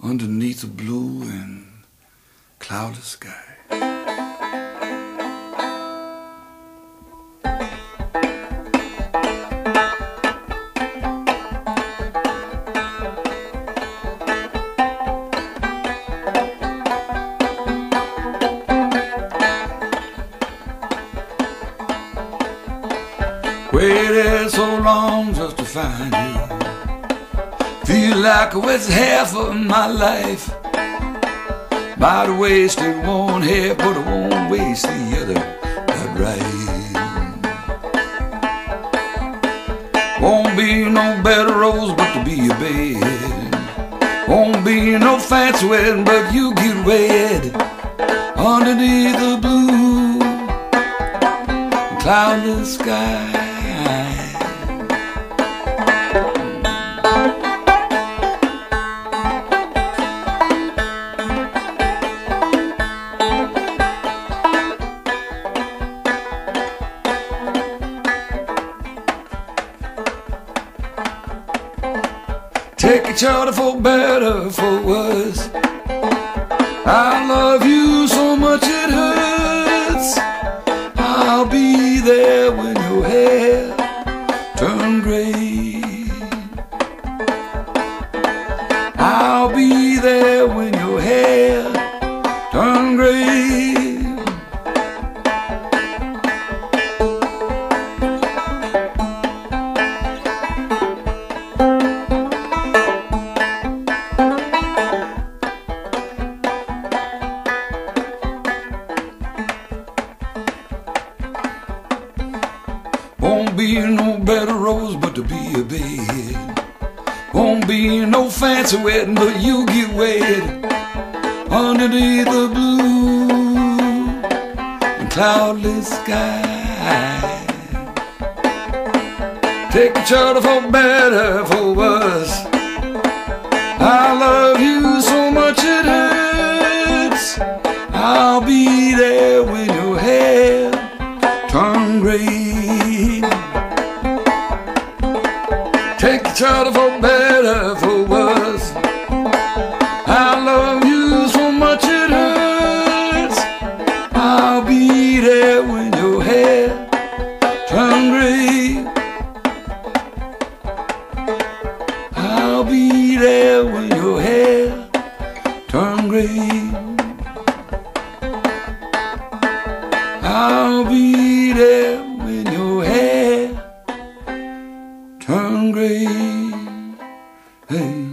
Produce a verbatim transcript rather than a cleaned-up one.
underneath a blue and cloudless sky. Waited so long just to find you. Feel like I wasted half of my life. Might have wasted one half, but I won't waste the other. That's right. Won't be no better rose but to be a bed. Won't be no fancy wedding but you get wed underneath the blue cloudless sky. Take each other for better, for worse. I love you so much it hurts. I'll be there when your hair turns gray. I'll be there when your hair turns gray. Won't be no better rose but to be a bed. Won't be no fancy wedding but you get wed underneath the blue and cloudless sky. Take each other for better, for worse. I love you so much it hurts. I'll be there when your hair turns gray. Take each other for better, for worse. I love you so much it hurts. I'll be there when your hair turns gray. I'll be there when your hair turns gray. I'll be there when your hair turn gray. Hey.